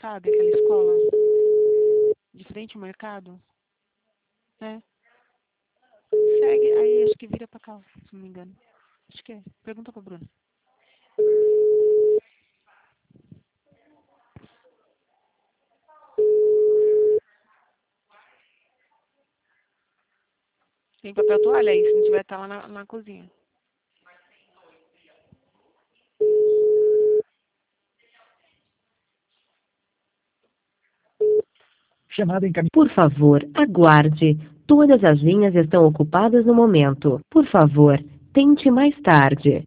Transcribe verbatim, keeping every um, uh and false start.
sabe? Aquela escola de frente ao mercado. É. Segue, aí acho que vira pra cá, se não me engano. Acho que é. Pergunta pra Bruna. Tem papel toalha aí, se não tiver, tá lá na, na cozinha. Chamada encaminhada. Por favor, aguarde. Todas as linhas estão ocupadas no momento. Por favor, tente mais tarde.